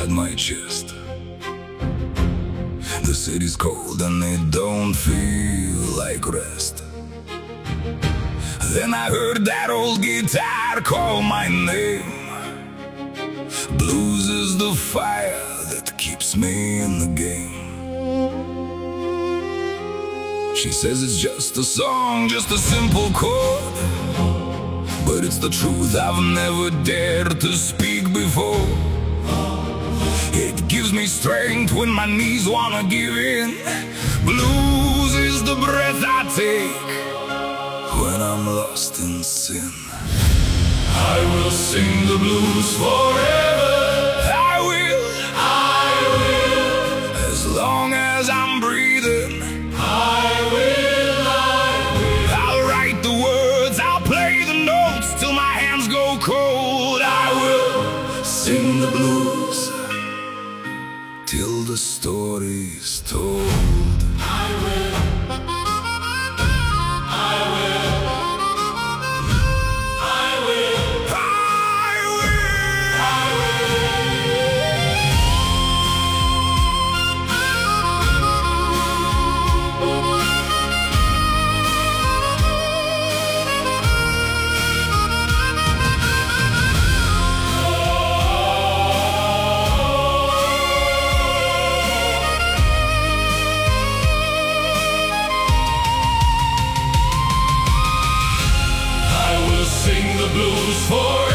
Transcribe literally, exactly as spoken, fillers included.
inside my chest. The city's cold and it don't feel like rest. Then I heard that old guitar call my name. Blues is the fire that keeps me in the game. She says it's just a song, just a simple chord, but it's the truth I've never dared to speak before. It gives me strength when my knees wanna give in. Blues is the breath I take when I'm lost in sin. I will sing the blues forever. I will, I will, as long as I'm breathing. I will, I will. I'll write the words, I'll play the notes till my hands go cold. I will sing the blues till the story's told. I will, I will, I will, I will, I sing the blues for